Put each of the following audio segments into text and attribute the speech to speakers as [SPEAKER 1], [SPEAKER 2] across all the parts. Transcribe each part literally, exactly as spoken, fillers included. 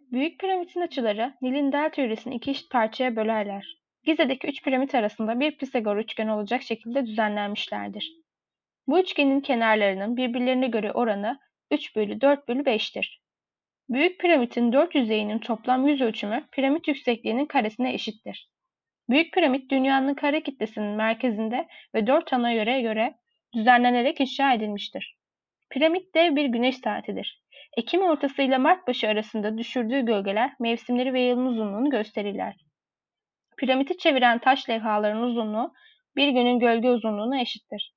[SPEAKER 1] Büyük Piramidin açıları Nil'in delta yöresini iki eşit parçaya bölerler. Gize'deki üç piramit arasında bir Pisagor üçgeni olacak şekilde düzenlenmişlerdir. Bu üçgenin kenarlarının birbirlerine göre oranı üç bölü dört bölü beş'tir. Büyük Piramidin dört yüzeyinin toplam yüz ölçümü piramit yüksekliğinin karesine eşittir. Büyük Piramit dünyanın kare kitlesinin merkezinde ve dört ana yöre göre düzenlenerek inşa edilmiştir. Piramit dev bir güneş saatidir. Ekim ortası ile Mart başı arasında düşürdüğü gölgeler mevsimleri ve yılın uzunluğunu gösterirler. Piramidi çeviren taş levhaların uzunluğu bir günün gölge uzunluğuna eşittir.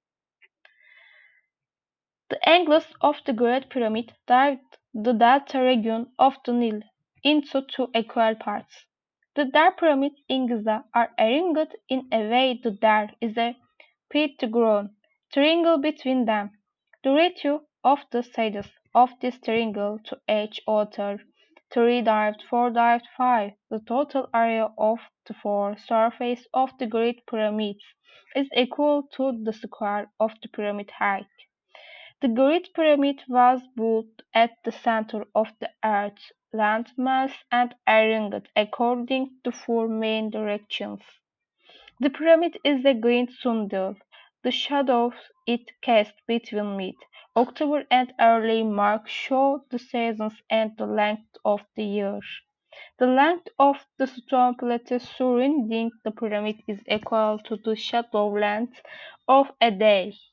[SPEAKER 1] The angles of the Great Pyramid divide the delta region of the Nile into two equal parts. The Dar pyramids in Giza are arranged in a way that there is a Pythagorean triangle between them. The ratio of the sides of this triangle to each other three divided four divided five. The total area of the four surfaces of the Great Pyramids is equal to the square of the pyramid height. The Great Pyramid was built at the center of the Earth's landmass and arranged according to four main directions. The pyramid is a green sundial. The shadows it casts between mid-October and early March show the seasons and the length of the year. The length of the stone plates surrounding the pyramid is equal to the shadow length of a day.